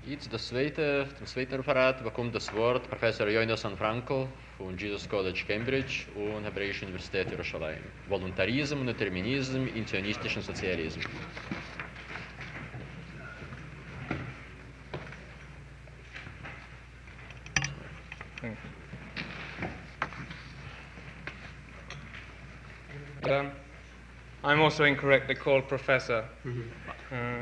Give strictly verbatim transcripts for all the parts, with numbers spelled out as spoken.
Jetzt das zweite, zum zweiten Referat bekommt das Wort Professor Jonathan Frankel von Jesus College Cambridge und Hebräische Universität Jerusalem. Voluntarism und Determinism in zionistischen Sozialism. Um, I'm also incorrectly called professor. Mm-hmm. uh,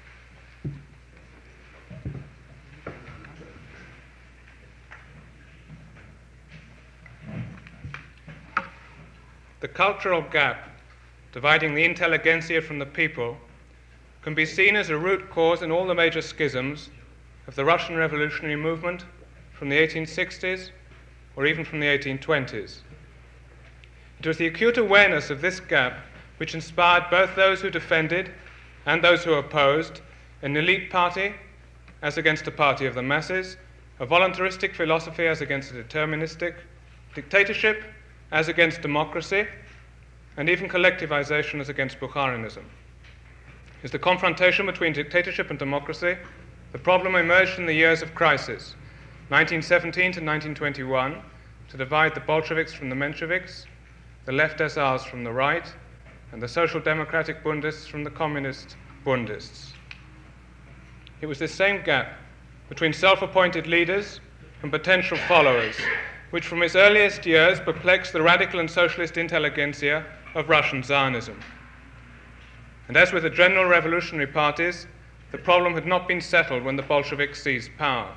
The cultural gap dividing the intelligentsia from the people can be seen as a root cause in all the major schisms of the Russian revolutionary movement from the eighteen sixties or even from the eighteen twenties. It was the acute awareness of this gap which inspired both those who defended and those who opposed an elite party as against a party of the masses, a voluntaristic philosophy as against a deterministic, dictatorship as against democracy, and even collectivization as against Bukharianism. Is the confrontation between dictatorship and democracy, the problem emerged in the years of crisis, nineteen seventeen to nineteen twenty-one, to divide the Bolsheviks from the Mensheviks, the left S Rs from the right, and the social democratic Bundists from the communist Bundists. It was this same gap between self-appointed leaders and potential followers which from its earliest years perplexed the radical and socialist intelligentsia of Russian Zionism. And as with the general revolutionary parties, the problem had not been settled when the Bolsheviks seized power.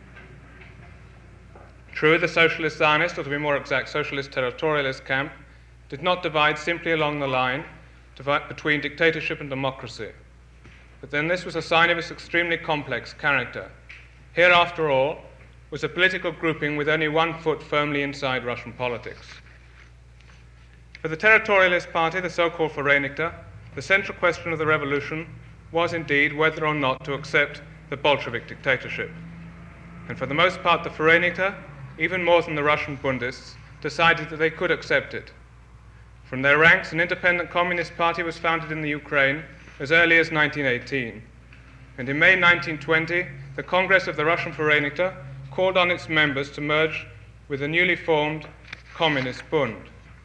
True, the socialist Zionist, or to be more exact, socialist territorialist camp, did not divide simply along the line between dictatorship and democracy. But then this was a sign of its extremely complex character. Here, after all, was a political grouping with only one foot firmly inside Russian politics. For the territorialist party, the so-called Vereinigte, the central question of the revolution was indeed whether or not to accept the Bolshevik dictatorship. And for the most part, the Vereinigte, even more than the Russian Bundists, decided that they could accept it. From their ranks, an independent communist party was founded in the Ukraine as early as nineteen eighteen. And in May nineteen twenty, the Congress of the Russian Vereinigte called on its members to merge with the newly formed Communist Bund.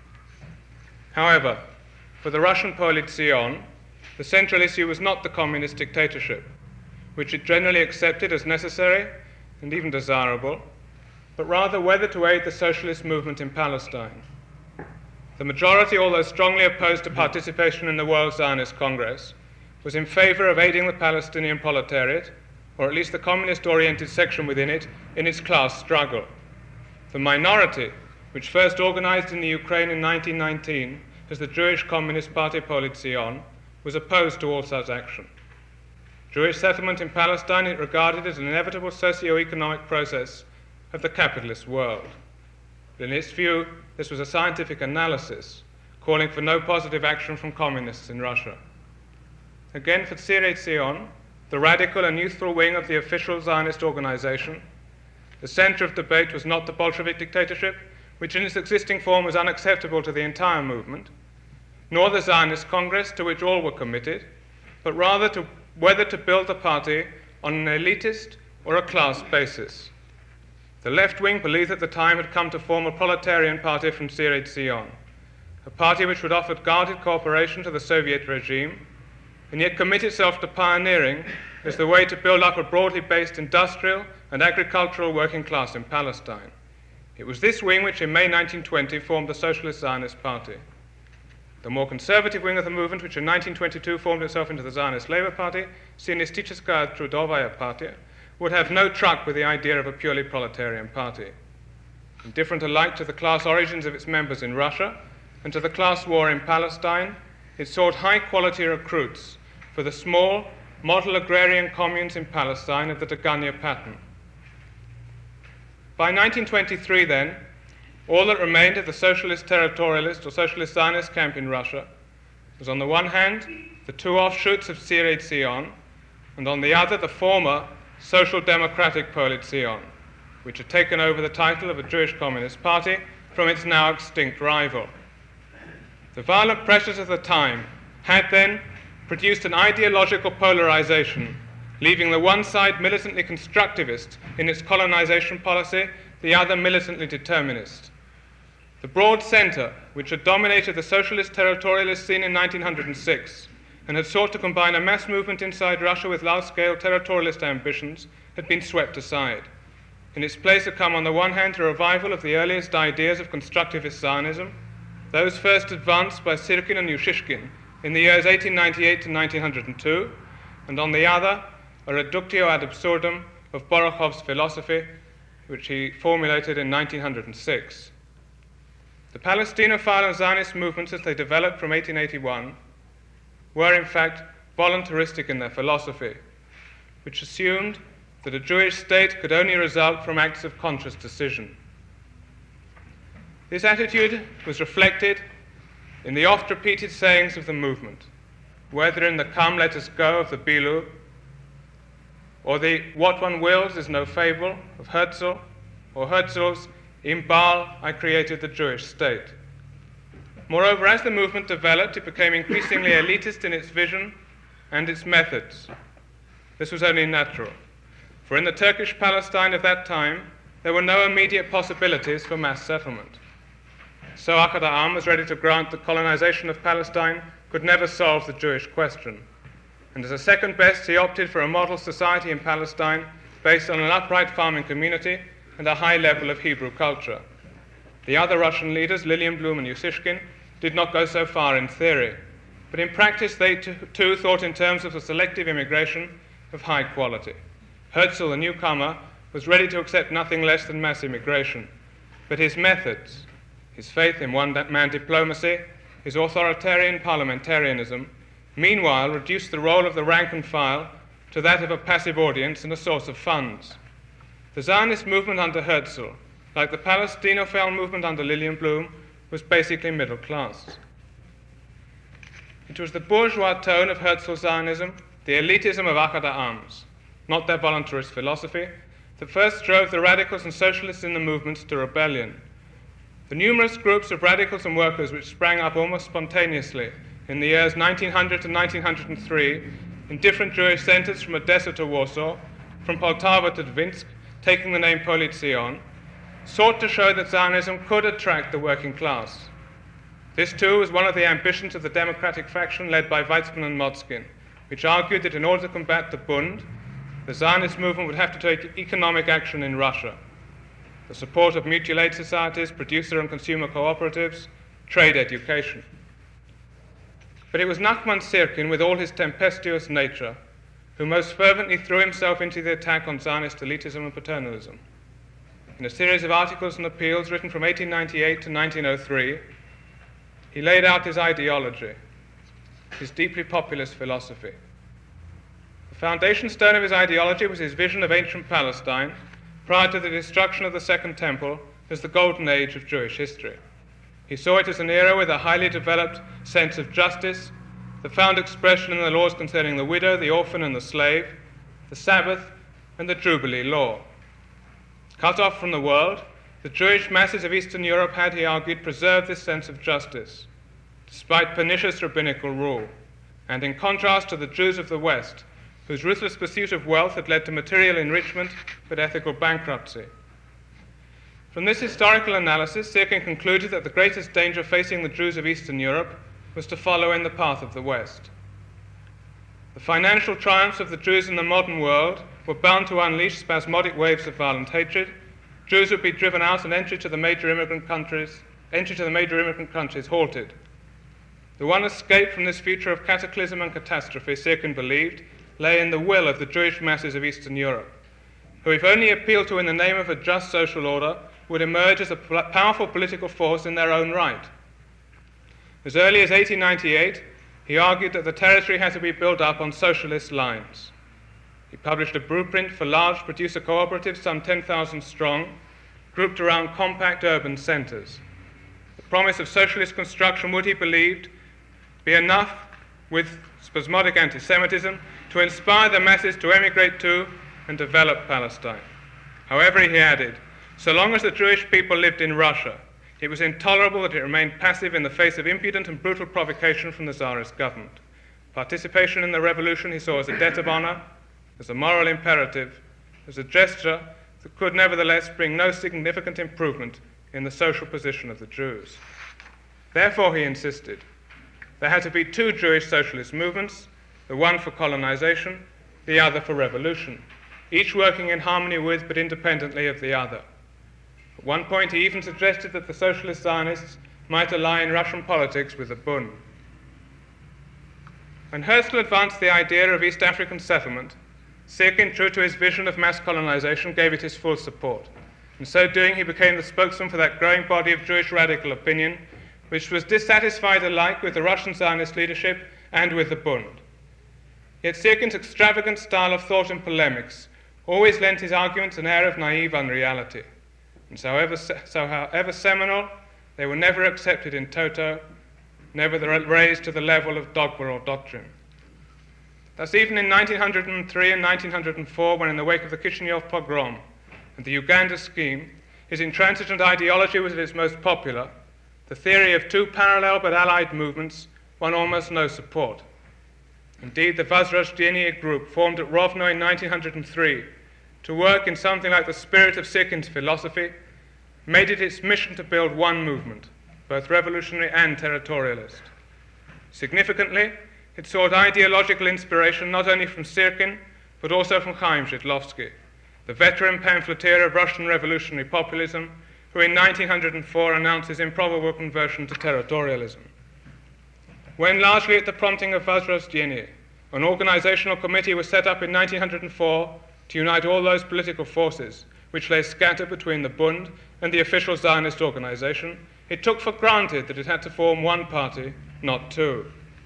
However, for the Russian Politzion, the central issue was not the communist dictatorship, which it generally accepted as necessary and even desirable, but rather whether to aid the socialist movement in Palestine. The majority, although strongly opposed to participation in the World Zionist Congress, was in favor of aiding the Palestinian proletariat, or at least the communist-oriented section within it, in its class struggle. The minority, which first organized in the Ukraine in nineteen nineteen as the Jewish Communist Party Politzion, was opposed to all such action. Jewish settlement in Palestine it regarded as an inevitable socio-economic process of the capitalist world. But in its view, this was a scientific analysis, calling for no positive action from communists in Russia. Again, for Tzirei Tzion, the radical and youthful wing of the official Zionist organization, the center of debate was not the Bolshevik dictatorship, which in its existing form was unacceptable to the entire movement, nor the Zionist Congress, to which all were committed, but rather to whether to build the party on an elitist or a class basis. The left wing believed that the time had come to form a proletarian party from Tzirei Tzion, a party which would offer guarded cooperation to the Soviet regime, and yet commit itself to pioneering as the way to build up a broadly based industrial and agricultural working class in Palestine. It was this wing which in May nineteen twenty formed the Socialist Zionist Party. The more conservative wing of the movement, which in nineteen twenty-two formed itself into the Zionist Labour Party, Sionisticheskaya Trudovaya Party, would have no truck with the idea of a purely proletarian party. Indifferent alike to the class origins of its members in Russia and to the class war in Palestine, it sought high-quality recruits for the small, model agrarian communes in Palestine of the Degania pattern. By nineteen twenty-three, then, all that remained of the socialist territorialist or socialist Zionist camp in Russia was, on the one hand, the two offshoots of Tzirei Tzion, and on the other, the former Social Democratic Politzion, which had taken over the title of a Jewish Communist Party from its now extinct rival. The violent pressures of the time had then produced an ideological polarization leaving the one side militantly constructivist in its colonization policy, the other militantly determinist. The broad centre, which had dominated the socialist territorialist scene in nineteen oh six and had sought to combine a mass movement inside Russia with large-scale territorialist ambitions, had been swept aside. In its place had come on the one hand a revival of the earliest ideas of constructivist Zionism, those first advanced by Sirkin and Yushishkin in the years eighteen ninety-eight to nineteen oh two, and on the other, a reductio ad absurdum of Borokhov's philosophy, which he formulated in nineteen oh six. The Palestinophile and Zionist movements as they developed from eighteen eighty-one were in fact voluntaristic in their philosophy, which assumed that a Jewish state could only result from acts of conscious decision. This attitude was reflected in the oft-repeated sayings of the movement, whether in the "Come, let us go" of the Bilu, or the "What one wills is no fable" of Herzl, or Herzl's "In Baal I created the Jewish state." Moreover, as the movement developed, it became increasingly elitist in its vision and its methods. This was only natural, for in the Turkish Palestine of that time, there were no immediate possibilities for mass settlement. So Ahad Ha'am was ready to grant that colonization of Palestine could never solve the Jewish question. And as a second best, he opted for a model society in Palestine based on an upright farming community and a high level of Hebrew culture. The other Russian leaders, Lilienblum and Yushishkin, did not go so far in theory, but in practice they too thought in terms of a selective immigration of high quality. Herzl, the newcomer, was ready to accept nothing less than mass immigration, but his methods, his faith in one-man diplomacy, his authoritarian parliamentarianism, meanwhile reduced the role of the rank and file to that of a passive audience and a source of funds. The Zionist movement under Herzl, like the Palestinophile movement under Lilienblum, was basically middle class. It was the bourgeois tone of Herzl's Zionism, the elitism of Ahad Ha'am's, not their voluntarist philosophy, that first drove the radicals and socialists in the movements to rebellion. The numerous groups of radicals and workers which sprang up almost spontaneously in the years nineteen hundred to nineteen oh three in different Jewish centers from Odessa to Warsaw, from Poltava to Dvinsk, taking the name Polit Zion, sought to show that Zionism could attract the working class. This too was one of the ambitions of the democratic faction led by Weizmann and Motzkin, which argued that in order to combat the Bund, the Zionist movement would have to take economic action in Russia. The support of mutual aid societies, producer and consumer cooperatives, trade education. But it was Nachman Sirkin, with all his tempestuous nature, who most fervently threw himself into the attack on Zionist elitism and paternalism. In a series of articles and appeals written from eighteen ninety-eight to nineteen oh three, he laid out his ideology, his deeply populist philosophy. The foundation stone of his ideology was his vision of ancient Palestine prior to the destruction of the Second Temple as the golden age of Jewish history. He saw it as an era with a highly developed sense of justice, that found expression in the laws concerning the widow, the orphan, and the slave, the Sabbath, and the Jubilee law. Cut off from the world, the Jewish masses of Eastern Europe had, he argued, preserved this sense of justice, despite pernicious rabbinical rule, and in contrast to the Jews of the West, whose ruthless pursuit of wealth had led to material enrichment but ethical bankruptcy. From this historical analysis, Sirkin concluded that the greatest danger facing the Jews of Eastern Europe was to follow in the path of the West. The financial triumphs of the Jews in the modern world were bound to unleash spasmodic waves of violent hatred. Jews would be driven out and entry to the major immigrant countries, entry to the major immigrant countries halted. The one escape from this future of cataclysm and catastrophe, Sirkin believed, lay in the will of the Jewish masses of Eastern Europe, who, if only appealed to in the name of a just social order, would emerge as a powerful political force in their own right. As early as eighteen ninety-eight, he argued that the territory had to be built up on socialist lines. He published a blueprint for large producer cooperatives, some ten thousand strong, grouped around compact urban centers. The promise of socialist construction would, he believed, be enough with spasmodic anti-Semitism to inspire the masses to emigrate to and develop Palestine. However, he added, so long as the Jewish people lived in Russia, it was intolerable that it remained passive in the face of impudent and brutal provocation from the Tsarist government. Participation in the revolution he saw as a debt of honor, as a moral imperative, as a gesture that could nevertheless bring no significant improvement in the social position of the Jews. Therefore, he insisted, there had to be two Jewish socialist movements, the one for colonization, the other for revolution, each working in harmony with but independently of the other. At one point, he even suggested that the socialist Zionists might align Russian politics with the Bund. When Herzl advanced the idea of East African settlement, Sirkin, true to his vision of mass colonization, gave it his full support. In so doing, he became the spokesman for that growing body of Jewish radical opinion, which was dissatisfied alike with the Russian Zionist leadership and with the Bund. Yet Sirkin's extravagant style of thought and polemics always lent his arguments an air of naive unreality. And so however, so however seminal, they were never accepted in toto, never raised to the level of dogma or doctrine. Thus, even in nineteen oh three and nineteen oh four, when in the wake of the Kishinev pogrom and the Uganda scheme, his intransigent ideology was at its most popular, the theory of two parallel but allied movements won almost no support. Indeed, the Vozrождение group, formed at Rovno in nineteen oh three to work in something like the spirit of Sirkin's philosophy, made it its mission to build one movement, both revolutionary and territorialist. Significantly, it sought ideological inspiration not only from Sirkin, but also from Chaim Zhidlovsky, the veteran pamphleteer of Russian revolutionary populism, who in nineteen oh four announced his improbable conversion to territorialism. When, largely at the prompting of Vozrождение, an organizational committee was set up in nineteen oh four to unite all those political forces which lay scattered between the Bund and the official Zionist organization, it took for granted that it had to form one party, not two.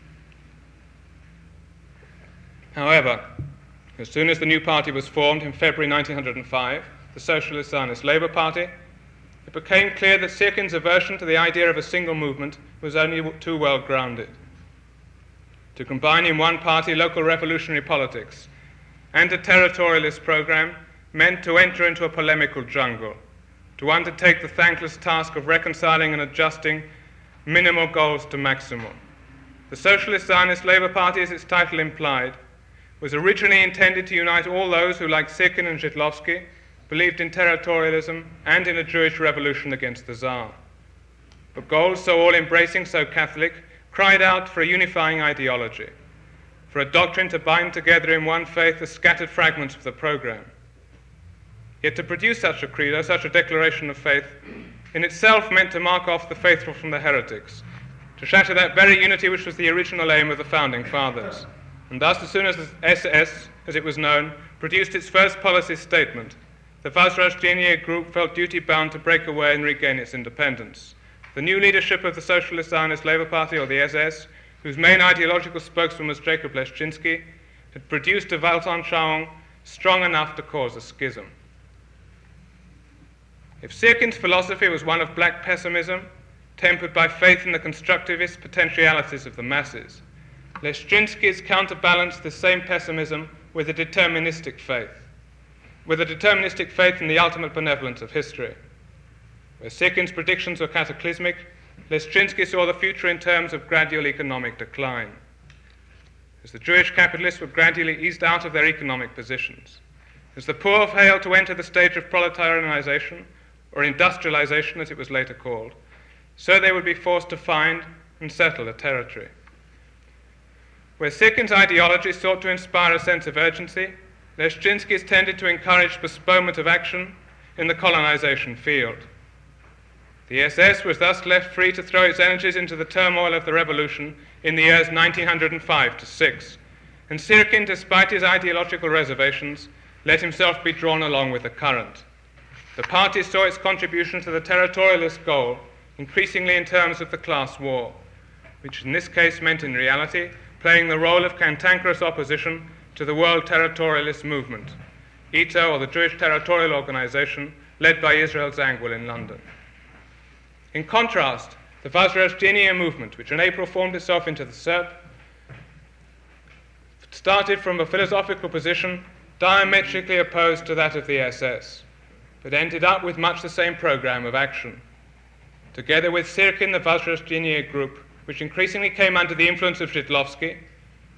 However, as soon as the new party was formed in February nineteen oh five, the Socialist Zionist Labour Party, it became clear that Sirkin's aversion to the idea of a single movement was only too well grounded. To combine in one party local revolutionary politics and a territorialist program meant to enter into a polemical jungle, to undertake the thankless task of reconciling and adjusting minimal goals to maximal. The Socialist Zionist Labour Party, as its title implied, was originally intended to unite all those who, like Sirkin and Zhidlovsky, believed in territorialism and in a Jewish revolution against the Tsar. But goals so all-embracing, so Catholic, cried out for a unifying ideology, for a doctrine to bind together in one faith the scattered fragments of the program. Yet to produce such a credo, such a declaration of faith, in itself meant to mark off the faithful from the heretics, to shatter that very unity which was the original aim of the founding fathers. And thus, as soon as the S S, as it was known, produced its first policy statement, the Vozrождение group felt duty-bound to break away and regain its independence. The new leadership of the Socialist Zionist Labour Party, or the S S, whose main ideological spokesman was Jacob Leszczynski, had produced a Weltanschauung strong enough to cause a schism. If Sirkin's philosophy was one of black pessimism, tempered by faith in the constructivist potentialities of the masses, Leszczynski's counterbalanced the same pessimism with a deterministic faith, with a deterministic faith in the ultimate benevolence of history. Where Sirkin's predictions were cataclysmic, Leszczynski saw the future in terms of gradual economic decline. As the Jewish capitalists were gradually eased out of their economic positions, as the poor failed to enter the stage of proletarianization, or industrialization as it was later called, so they would be forced to find and settle a territory. Where Sirkin's ideology sought to inspire a sense of urgency, Leszczynski's tended to encourage postponement of action in the colonization field. The S S was thus left free to throw its energies into the turmoil of the revolution in the years nineteen oh five to six, and Sirkin, despite his ideological reservations, let himself be drawn along with the current. The party saw its contribution to the territorialist goal increasingly in terms of the class war, which in this case meant in reality playing the role of cantankerous opposition to the world territorialist movement, I T O, or the Jewish Territorial Organization, led by Israel Zangwill in London. In contrast, the Vozrождение movement, which in April formed itself into the S E R P, started from a philosophical position diametrically opposed to that of the S S, but ended up with much the same program of action. Together with Sirkin, the Vozrождение group, which increasingly came under the influence of Zhidlovsky,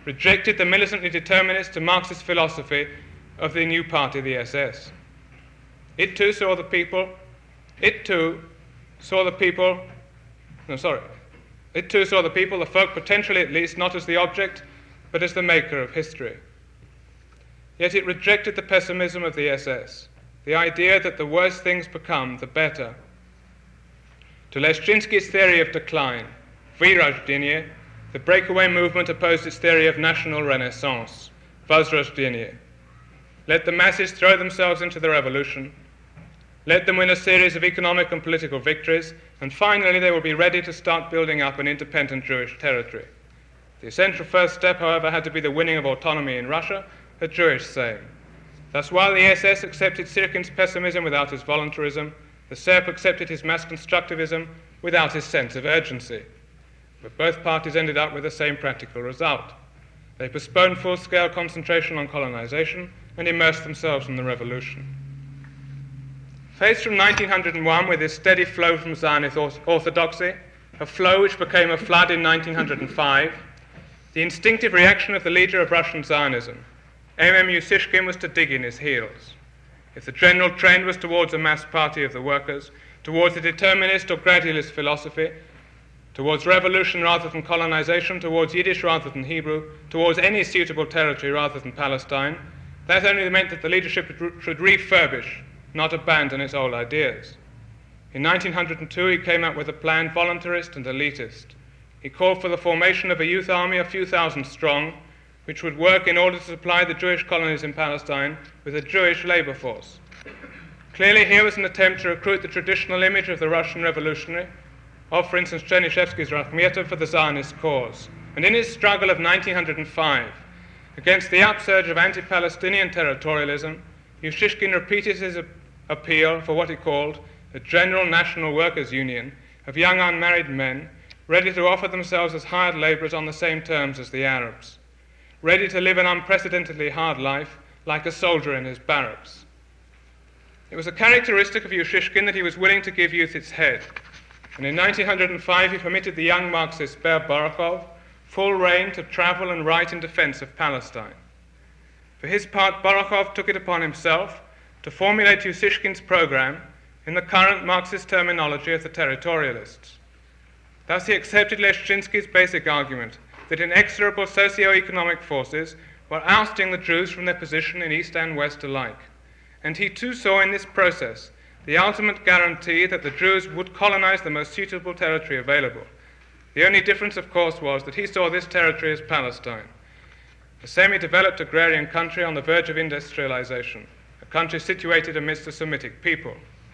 rejected the militantly determinist and Marxist philosophy of the new party, the S S. It too saw the people, it too saw the people, no, sorry, it too saw the people, the folk, potentially at least, not as the object, but as the maker of history. Yet it rejected the pessimism of the S S, the idea that the worse things become, the better. To Leszczynski's theory of decline, Vyrождение, the breakaway movement opposed its theory of national renaissance, Возрождение. Let the masses throw themselves into the revolution, let them win a series of economic and political victories, and finally they will be ready to start building up an independent Jewish territory. The essential first step, however, had to be the winning of autonomy in Russia, a Jewish saying. Thus, while the S S accepted Sirkin's pessimism without his voluntarism, the S E R P accepted his mass constructivism without his sense of urgency. But both parties ended up with the same practical result. They postponed full-scale concentration on colonization and immersed themselves in the revolution. Faced from nineteen oh one with this steady flow from Zionist orthodoxy, a flow which became a flood in nineteen oh five, the instinctive reaction of the leader of Russian Zionism, M M Ussishkin, was to dig in his heels. If the general trend was towards a mass party of the workers, towards a determinist or gradualist philosophy, towards revolution rather than colonization, towards Yiddish rather than Hebrew, towards any suitable territory rather than Palestine, that only meant that the leadership should refurbish, not abandon its old ideas. In nineteen oh two, he came up with a plan voluntarist and elitist. He called for the formation of a youth army a few thousand strong, which would work in order to supply the Jewish colonies in Palestine with a Jewish labor force. Clearly, here was an attempt to recruit the traditional image of the Russian revolutionary, of, for instance, Chernyshevsky's Rakhmetov, for the Zionist cause. And in his struggle of nineteen oh five, against the upsurge of anti-Palestinian territorialism, Ussishkin repeated his appeal for what he called a general national workers' union of young unmarried men ready to offer themselves as hired laborers on the same terms as the Arabs, ready to live an unprecedentedly hard life like a soldier in his barracks. It was a characteristic of Ussishkin that he was willing to give youth its head, and in nineteen oh five he permitted the young Marxist Ber Borokhov full rein to travel and write in defense of Palestine. For his part, Borokhov took it upon himself to formulate Ussishkin's program in the current Marxist terminology of the territorialists. Thus he accepted Leszczynski's basic argument that inexorable socio-economic forces were ousting the Jews from their position in East and West alike. And he too saw in this process the ultimate guarantee that the Jews would colonize the most suitable territory available. The only difference, of course, was that he saw this territory as Palestine, a semi-developed agrarian country on the verge of industrialization, a country situated amidst a Semitic people.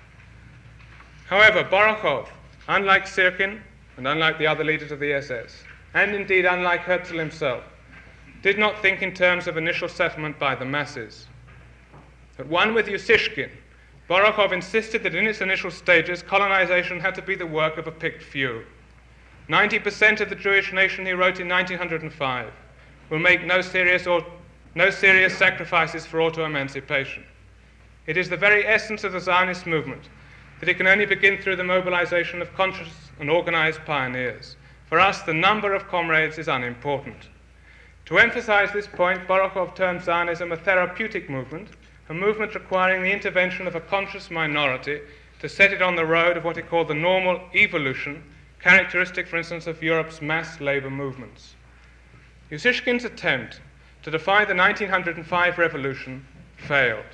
However, Borokhov, unlike Sirkin and unlike the other leaders of the S S, and indeed unlike Herzl himself, did not think in terms of initial settlement by the masses. At one with Ussishkin, Borokhov insisted that in its initial stages, colonization had to be the work of a picked few. ninety percent of the Jewish nation, he wrote in nineteen oh five, will make no serious, or, no serious sacrifices for auto-emancipation. It is the very essence of the Zionist movement that it can only begin through the mobilization of conscious and organized pioneers. For us, the number of comrades is unimportant. To emphasize this point, Borokhov termed Zionism a therapeutic movement, a movement requiring the intervention of a conscious minority to set it on the road of what he called the normal evolution, characteristic, for instance, of Europe's mass labor movements. Ussishkin's attempt to defy the nineteen oh five revolution failed.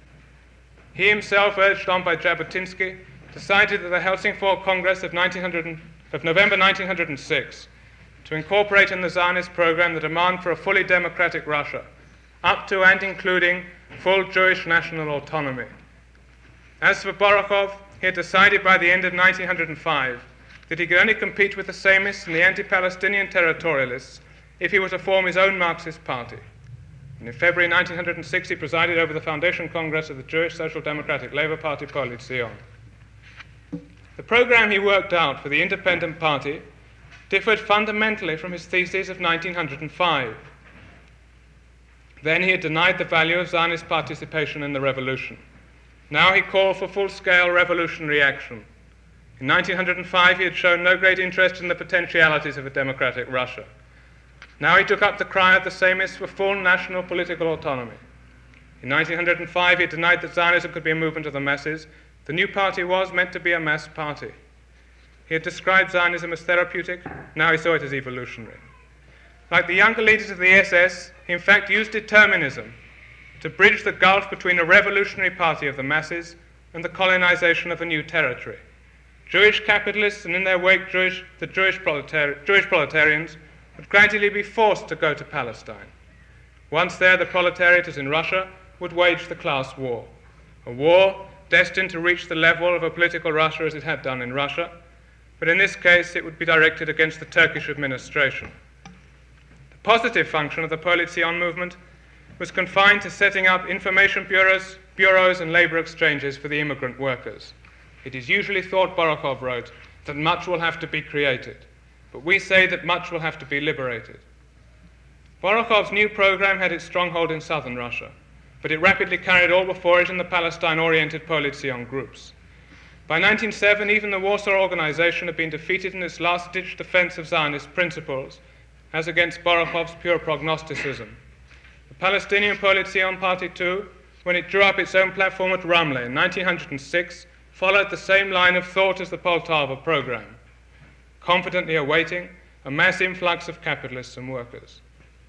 He himself, urged on by Jabotinsky, decided at the Helsingfors Congress of, of November nineteen oh six to incorporate in the Zionist program the demand for a fully democratic Russia, up to and including full Jewish national autonomy. As for Borokhov, he had decided by the end of nineteen oh five that he could only compete with the Samists and the anti-Palestinian territorialists if he were to form his own Marxist party. And in February nineteen oh six, he presided over the Foundation Congress of the Jewish Social Democratic Labour Party, Poale Zion. The program he worked out for the independent party differed fundamentally from his theses of nineteen oh five. Then he had denied the value of Zionist participation in the revolution. Now he called for full-scale revolutionary action. In nineteen oh five, he had shown no great interest in the potentialities of a democratic Russia. Now he took up the cry of the Sejmists for full national political autonomy. In nineteen oh five, he denied that Zionism could be a movement of the masses. The new party was meant to be a mass party. He had described Zionism as therapeutic. Now he saw it as evolutionary. Like the younger leaders of the S S, he in fact used determinism to bridge the gulf between a revolutionary party of the masses and the colonization of a new territory. Jewish capitalists and in their wake Jewish, the Jewish, proletari- Jewish proletarians would gradually be forced to go to Palestine. Once there, the proletariat, as in Russia, would wage the class war, a war destined to reach the level of a political Russia as it had done in Russia, but in this case it would be directed against the Turkish administration. The positive function of the Polit Zion movement was confined to setting up information bureaus, bureaus and labor exchanges for the immigrant workers. It is usually thought, Borokhov wrote, that much will have to be created, but we say that much will have to be liberated. Borokhov's new program had its stronghold in southern Russia, but it rapidly carried all before it in the Palestine-oriented Polit Zion groups. By nineteen oh seven, even the Warsaw Organization had been defeated in its last-ditch defense of Zionist principles, as against Borokhov's pure prognosticism. The Palestinian Polit Zion Party, too, when it drew up its own platform at Ramleh in nineteen oh six, followed the same line of thought as the Poltava program, confidently awaiting a mass influx of capitalists and workers.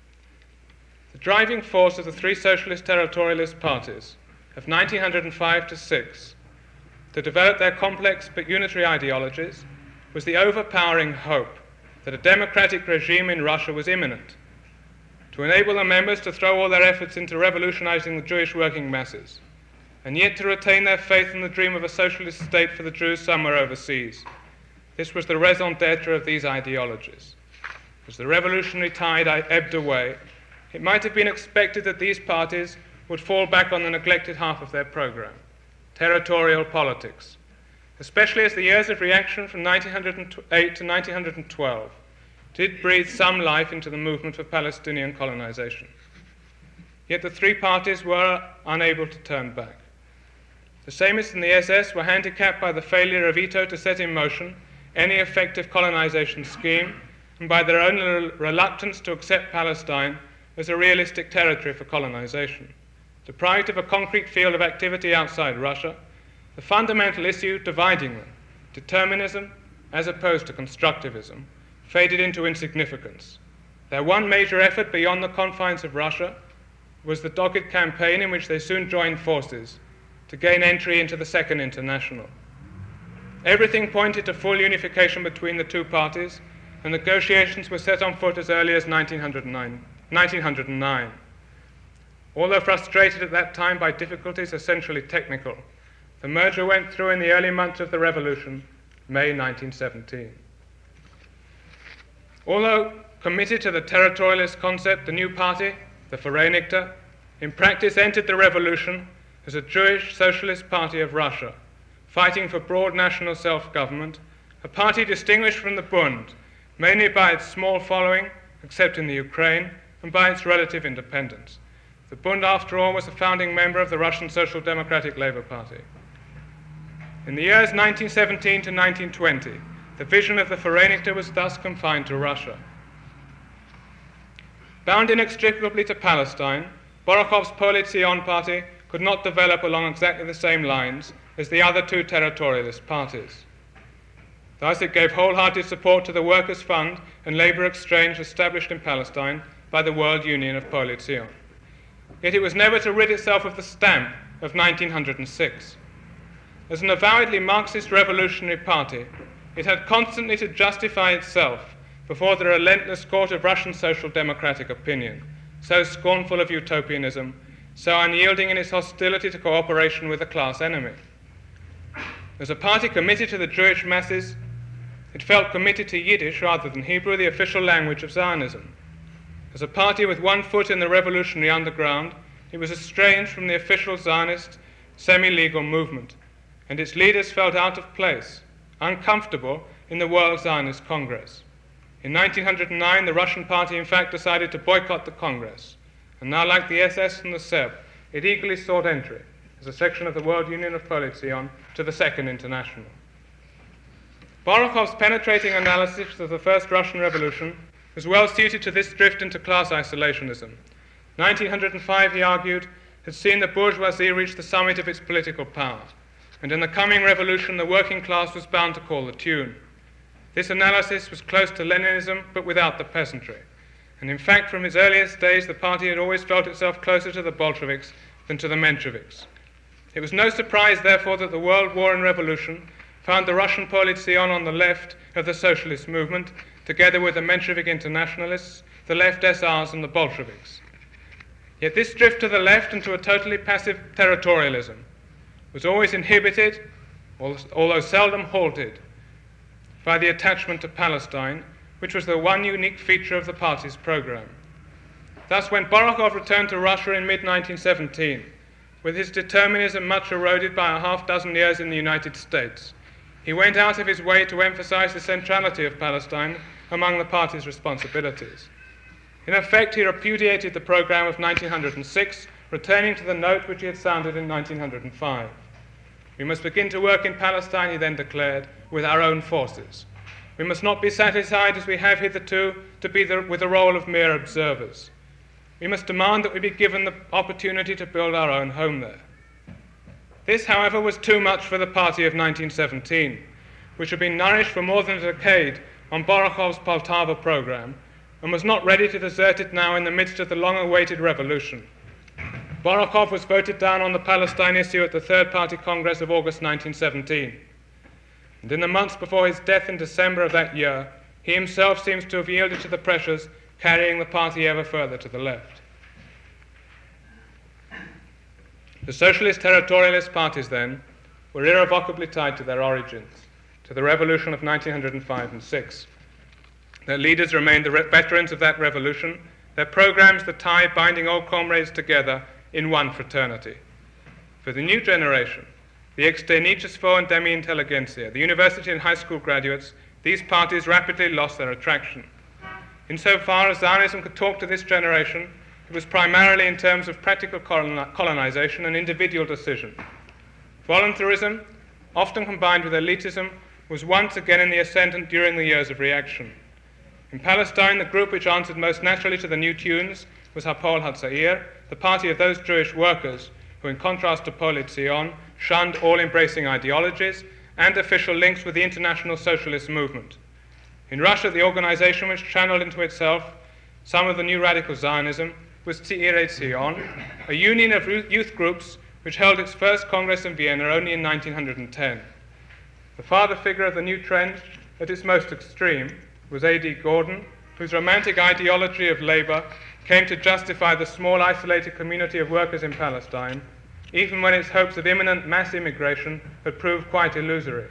The driving force of the three socialist territorialist parties of nineteen oh five to six to develop their complex but unitary ideologies was the overpowering hope that a democratic regime in Russia was imminent, to enable the members to throw all their efforts into revolutionizing the Jewish working masses, and yet to retain their faith in the dream of a socialist state for the Jews somewhere overseas. This was the raison d'etre of these ideologies. As the revolutionary tide ebbed away, it might have been expected that these parties would fall back on the neglected half of their program, territorial politics, especially as the years of reaction from nineteen oh eight to nineteen twelve did breathe some life into the movement for Palestinian colonization. Yet the three parties were unable to turn back. The Sejmists and the S S were handicapped by the failure of Ito to set in motion any effective colonization scheme, and by their own reluctance to accept Palestine as a realistic territory for colonization. Deprived of a concrete field of activity outside Russia, the fundamental issue dividing them, determinism as opposed to constructivism, faded into insignificance. Their one major effort beyond the confines of Russia was the dogged campaign in which they soon joined forces to gain entry into the Second International. Everything pointed to full unification between the two parties, and negotiations were set on foot as early as nineteen oh nine. nineteen oh nine. Although frustrated at that time by difficulties essentially technical, the merger went through in the early months of the revolution, May nineteen seventeen. Although committed to the territorialist concept, the new party, the Vereinigte, in practice entered the revolution as a Jewish Socialist Party of Russia, fighting for broad national self-government, a party distinguished from the Bund mainly by its small following, except in the Ukraine, and by its relative independence. The Bund, after all, was a founding member of the Russian Social Democratic Labour Party. In the years nineteen seventeen to nineteen twenty, the vision of the Vereinigte was thus confined to Russia. Bound inextricably to Palestine, Borokhov's Polit Zion party could not develop along exactly the same lines as the other two territorialist parties. Thus it gave wholehearted support to the Workers' Fund and Labour Exchange established in Palestine by the World Union of Polit Zion. Yet it was never to rid itself of the stamp of nineteen oh six. As an avowedly Marxist revolutionary party, it had constantly to justify itself before the relentless court of Russian social democratic opinion, so scornful of utopianism, so unyielding in its hostility to cooperation with a class enemy. As a party committed to the Jewish masses, it felt committed to Yiddish rather than Hebrew, the official language of Zionism. As a party with one foot in the revolutionary underground, it was estranged from the official Zionist semi-legal movement, and its leaders felt out of place, uncomfortable in the World Zionist Congress. In nineteen oh nine, the Russian party in fact decided to boycott the Congress, and now, like the S S and the S E B, it eagerly sought entry as a section of the World Union of Polit Zion to the Second International. Borokhov's penetrating analysis of the First Russian Revolution was well suited to this drift into class isolationism. nineteen oh five, he argued, had seen the bourgeoisie reach the summit of its political power, and in the coming revolution the working class was bound to call the tune. This analysis was close to Leninism, but without the peasantry. And in fact, from its earliest days, the party had always felt itself closer to the Bolsheviks than to the Mensheviks. It was no surprise, therefore, that the World War and Revolution found the Russian Politseon on the left of the socialist movement, together with the Menshevik internationalists, the left S Rs, and the Bolsheviks. Yet this drift to the left and to a totally passive territorialism was always inhibited, although seldom halted, by the attachment to Palestine, which was the one unique feature of the party's program. Thus, when Borokhov returned to Russia in mid nineteen seventeen, with his determinism much eroded by a half dozen years in the United States, he went out of his way to emphasize the centrality of Palestine among the party's responsibilities. In effect, he repudiated the program of nineteen oh six, returning to the note which he had sounded in nineteen oh five. We must begin to work in Palestine, he then declared, with our own forces. We must not be satisfied, as we have hitherto, to be the, with the role of mere observers. We must demand that we be given the opportunity to build our own home there. This, however, was too much for the party of nineteen seventeen, which had been nourished for more than a decade on Borokhov's Poltava program, and was not ready to desert it now in the midst of the long-awaited revolution. Borokhov was voted down on the Palestine issue at the Third Party Congress of August nineteen seventeen. And in the months before his death in December of that year, he himself seems to have yielded to the pressures carrying the party ever further to the left. The socialist territorialist parties, then, were irrevocably tied to their origins, to the revolution of nineteen oh five and six. Their leaders remained the re- veterans of that revolution, their programs the tie binding old comrades together in one fraternity. For the new generation, the externichesvo and demi-intelligentsia, the university and high school graduates, these parties rapidly lost their attraction. Insofar as Zionism could talk to this generation, it was primarily in terms of practical colonization and individual decision. Voluntarism, often combined with elitism, was once again in the ascendant during the years of reaction. In Palestine, the group which answered most naturally to the new tunes was Hapol HaTzair, the party of those Jewish workers who, in contrast to Politseon, shunned all-embracing ideologies and official links with the international socialist movement. In Russia, the organization which channeled into itself some of the new radical Zionism was Tzirei Zion, a union of youth groups which held its first congress in Vienna only in nineteen ten. The father figure of the new trend at its most extreme was A D Gordon, whose romantic ideology of labor came to justify the small isolated community of workers in Palestine, even when its hopes of imminent mass immigration had proved quite illusory.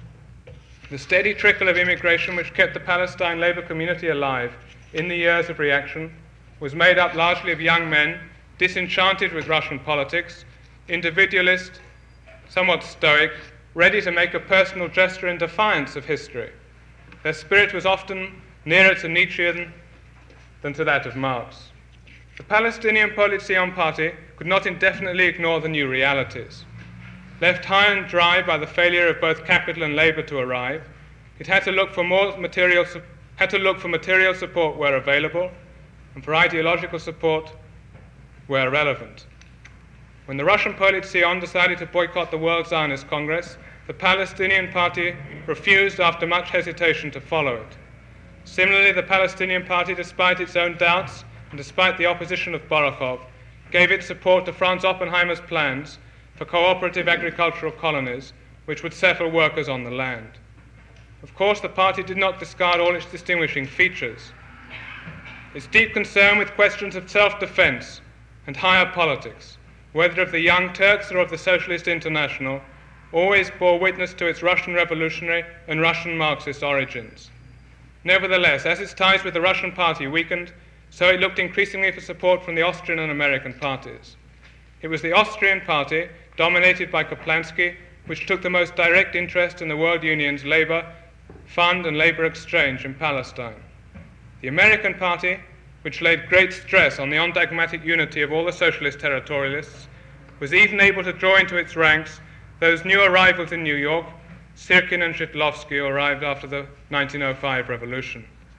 The steady trickle of immigration which kept the Palestine labor community alive in the years of reaction was made up largely of young men disenchanted with Russian politics, individualist, somewhat stoic, ready to make a personal gesture in defiance of history. Their spirit was often nearer to Nietzschean than to that of Marx. The Palestinian Politseon party could not indefinitely ignore the new realities. Left high and dry by the failure of both capital and labor to arrive, it had to look for more material, had to look for material support where available, and for ideological support where relevant. When the Russian Politseon decided to boycott the World Zionist Congress, the Palestinian Party refused after much hesitation to follow it. Similarly, the Palestinian Party, despite its own doubts and despite the opposition of Borokhov, gave its support to Franz Oppenheimer's plans for cooperative agricultural colonies which would settle workers on the land. Of course, the party did not discard all its distinguishing features. Its deep concern with questions of self-defense and higher politics, whether of the Young Turks or of the Socialist International, always bore witness to its Russian revolutionary and Russian Marxist origins. Nevertheless, as its ties with the Russian party weakened, so it looked increasingly for support from the Austrian and American parties. It was the Austrian party, dominated by Kaplansky, which took the most direct interest in the World Union's labor fund and labor exchange in Palestine. The American party, which laid great stress on the undogmatic unity of all the socialist territorialists, was even able to draw into its ranks those new arrivals in New York, Sirkin and Zhitlovsky, who arrived after the nineteen oh five revolution.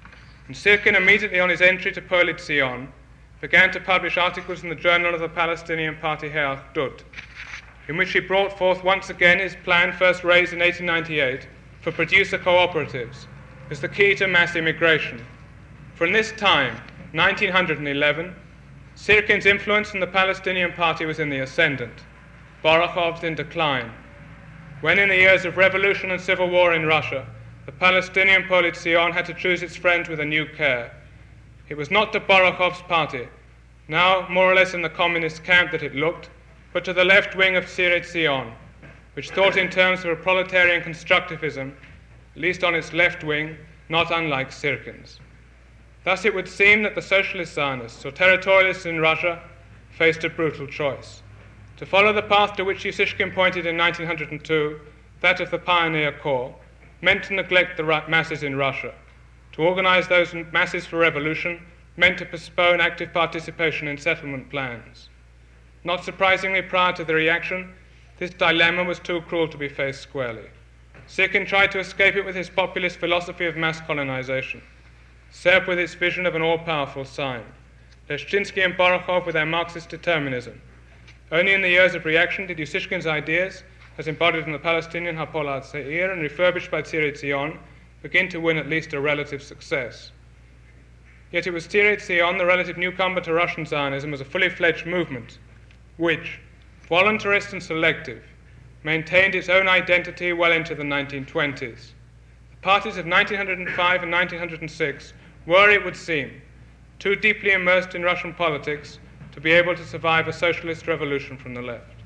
And Sirkin, immediately on his entry to Polit Zion, began to publish articles in the Journal of the Palestinian Party He'Achdut, in which he brought forth once again his plan, first raised in eighteen ninety-eight, for producer cooperatives as the key to mass immigration. For in this time, nineteen eleven, Sirkin's influence in the Palestinian Party was in the ascendant, Borochov's in decline. When in the years of revolution and civil war in Russia, the Palestinian Polit Zion had to choose its friends with a new care. It was not to Borochov's party, now more or less in the communist camp, that it looked, but to the left wing of Siret Zion, which thought in terms of a proletarian constructivism, at least on its left wing, not unlike Sirkin's. Thus it would seem that the socialist Zionists, or territorialists in Russia, faced a brutal choice. To follow the path to which Ussishkin pointed in nineteen oh two, that of the Pioneer Corps, meant to neglect the masses in Russia. To organize those masses for revolution meant to postpone active participation in settlement plans. Not surprisingly, prior to the reaction, this dilemma was too cruel to be faced squarely. Sirkin tried to escape it with his populist philosophy of mass colonization, Serb with its vision of an all-powerful sign, Leshchinsky and Borochov with their Marxist determinism. Only in the years of reaction did Ussishkin's ideas, as embodied in the Palestinian Hapoel Seir and refurbished by Siret Zion, begin to win at least a relative success. Yet it was Siret Zion, the relative newcomer to Russian Zionism, as a fully fledged movement, which, voluntarist and selective, maintained its own identity well into the nineteen twenties. The parties of nineteen oh five and nineteen oh six were, it would seem, too deeply immersed in Russian politics to be able to survive a socialist revolution from the left.